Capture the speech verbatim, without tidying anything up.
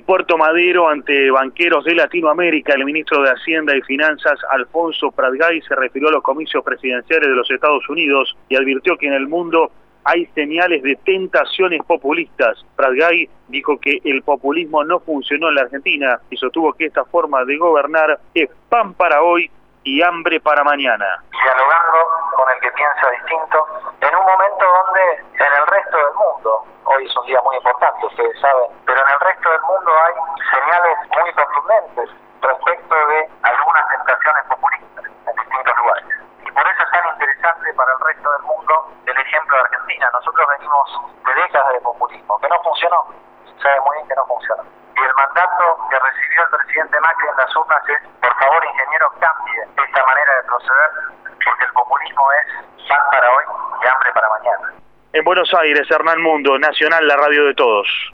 Puerto Madero, ante banqueros de Latinoamérica, el ministro de Hacienda y Finanzas, Alfonso Pratgay, se refirió a los comicios presidenciales de los Estados Unidos y advirtió que en el mundo hay señales de tentaciones populistas. Pratgay dijo que el populismo no funcionó en la Argentina y sostuvo que esta forma de gobernar es pan para hoy y hambre para mañana. Dialogando con el que piensa distinto, en un momento donde en el resto del mundo, hoy es un día muy importante, ustedes saben, pero en el resto del mundo hay señales muy contundentes respecto de algunas tentaciones populistas en distintos lugares. Y por eso es tan interesante para el resto del mundo el ejemplo de Argentina. Nosotros venimos de décadas de populismo, que no funcionó, sabe muy bien que no funcionó. Y el mandato que recibió el presidente Macri en las urnas es, por favor, ingeniero, cambie esta manera de proceder, porque el populismo es pan para hoy y hambre para mañana. En Buenos Aires, Hernán Mundo, Nacional, la radio de todos.